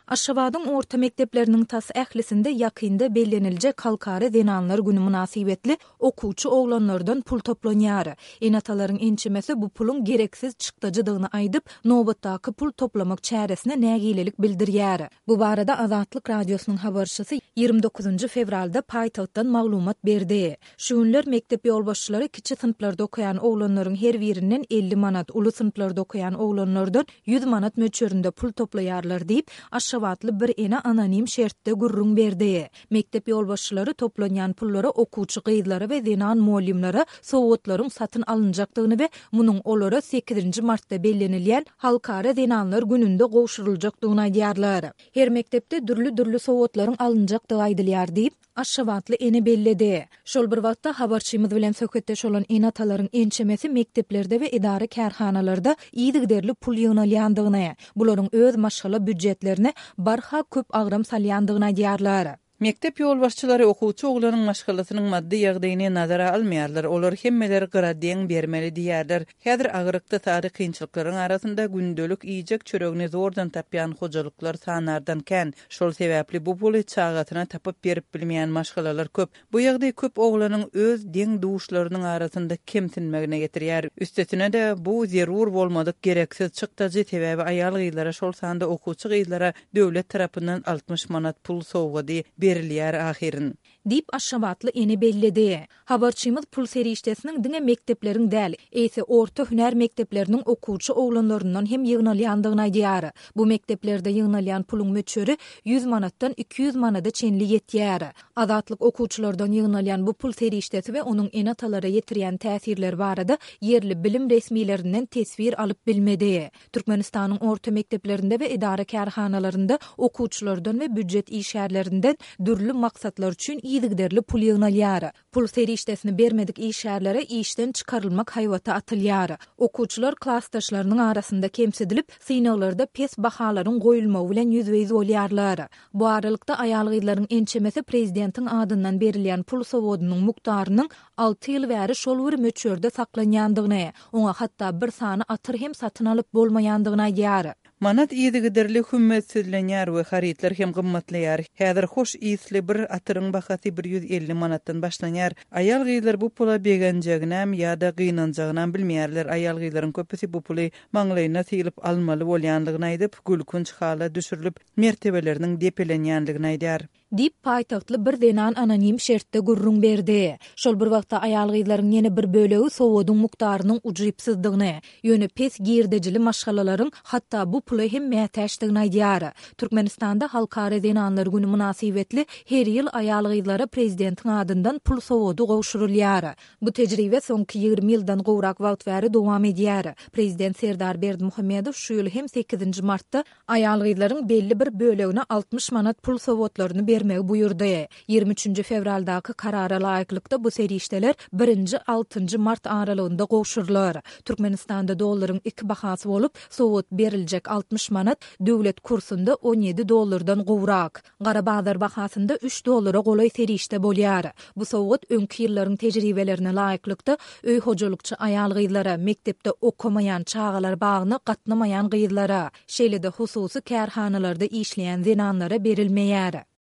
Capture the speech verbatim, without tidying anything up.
Aşgabatyň orta mekdepleriniň tas ählisinde ýakynda bellenilje Halkara Denanlar güni münasibetli okuwçy oglanlardan pul toplanýar. Enatalaryň ençemesi bu pulun gereksiz çykdyjydygyny aýdyp, nobatdaky pul toplamak çäresine nägilelik bildirýär. Bu barada Azatlyk radiosynyň habarçysy ýygrimi dokuzunçy fevralda paýtagtdan maglumat berdi. Şu günler mektep ýolbaşçylary kiçi sınıflarda okuyan oglanlaryň her birinden elli manat, uly sınıflarda okuyan oglanlardan yüz manat möçöründe pul toplaýarlar diýip Aşgabatly bir ene anonim şertde gurrun berdi. Mektep ýolbaşçylary toplanýan pullara okuwçy gyzlary we denan muallimlere sowgatlaryň satyn alınjakdygyny we munyň olara sekizinçi martda bellenilýän Halkara Denanlar gününde gowşuruljakdygyny aýdýarlar. Her mektepde dürlü-dürlü sowgatlaryň alınjakdygy aýdylýar diýip Aşgabatly ene belledi. Şol bir wagtda habarçymyz bilen söhbetdeş olan enatalaryň ençemesi mekteplerde we idara kärhanalarda ýygyderli pul ýynalýandygyny, bularyň öz maşgala büdjetlerine barha köp agram salýandygyny aýdýarlar. Mektep ýolbaşçylary okuwçy oglanyň maşgalasynyň maddi ýagdaýyny nazara almaýarlar. Olar hemmeleri gradiýen bermeli diýerler. Häzir agyrykda sady kynçylyklaryň arasynda gündelik iýjek çöregini zordan tapýan hojalyklar sanardan kän. Şol sebäpli bu puly çagatyna tapyp berip bilmeýän maşgalalar köp. Bu ýagdaý köp oglanyň öz deň duşlarynyň arasynda kemtinmegine getirýär. Üstetine de bu zerur bolmadyk gereksiz çykdyjy sebäbi aýal gyzlara şol sanda okuwçy gyzlara döwlet tarapyndan altmış manat pul sowgady berilýär ahirin. Dip Aşgabatly ene belledi. Habarçymyz pul serişdesiniň diňe mektepleriň däl, eýse orta hüner mektepleriniň okuwçy oglanlaryndan hem ýygnalýandygyny aýdýar. Bu mekteplerde ýygnalýan puluň möçöri yüz manatdan iki yüz manada çenli ýetýär. Azatlyk okuwçylardan ýygnalýan bu pul serişdesi we onuň enatalara ýetirýän täsirleri barada yerli bilim resmiýetlerinden tesvir alyp bilmedi. Türkmenistanyň orta mekteplerinde we idara kärhanalarynda okuwçylardan we büdjet işgärlerinden dürlü maksatlar üçin ýygyderli pul ýygnalýar. Pul serişdesini bermedik işgärlere işden çykarylmak haýwata atylýar. Okuwçylar klassdaşlarynyň arasynda kemsedilip, synaglarda pes bahalaryň goýulmagy bilen ýüzbeýiz bolýarlar. Bu aralykda aýal gyzlaryň ençemesi prezidentiň adyndan berilýän pul sowadynyň mukdarynyň alty ýyl bäri şol bir möçörde saklanýandygyny, oňa hatda bir sany atyr hem satyn alyp bolmaýandygyny aýdýar. Manat ýygyderli hümmetsizlenýär we haritler hem gymmatlaýar. Häzir hoş ýysly bir atyryň bahasy bir yüz elli manatdan başlanýar. Aýal gyzlar bu pula begenjeginem ýa-da gynanjagynam bilmeýärler. Aýal gyzlaryň köpüsi bu puly maňlaýyna sylyp almaly bolýandygyny aýdyp, gülkünç hala düşürilip mertebeleriniň depelenýändigini aýdýar. Dip paýtagtly bir denan anonim şertde gurrun berdi. Şol bir wagtda aýal gyzlaryň ýene bir bölegi sowadyň mukdarynyň ujypsyzdygyny, ýöne pes girdejili maşgalalaryň hatda bu pula hem mätäşdigini aýdýar. Türkmenistanda Halkara Denanlar güni münasibetli her ýyl aýal gyzlara prezidentiň adyndan pul sowady gowşurulýar. Bu tejribe soňky ýygrimi ýyldan gowrak wagt bäri dowam edýär. Prezident Serdar Berdimuhammedow şu ýyl hem sekizinçi martda aýal gyzlaryň belli bir bölegine altmış manat pul sowatlaryny bermegi buyurdy. ýygrimi üçinçi fevraldaky karara laýyklykda bu serişdeler birinji altıncı mart aralygynda gowşurular. Türkmenistanda dollaryň iki bahasy bolup, sowat beriljek altmış manat döwlet kursunda on ýedi dollardan gowrak. Gara bazar bahasynda üç dollara golay serişde bolýar. Bu sowat öňki ýyllaryň tejribelerine laýyklykda öý hojalykçy aýal gyzlara, mektepde okumaýan çagalar bagyna gatnamaýan gyzlara, şeýle-de hususy kärhanalarda işleýän zenanlara berilmeýär.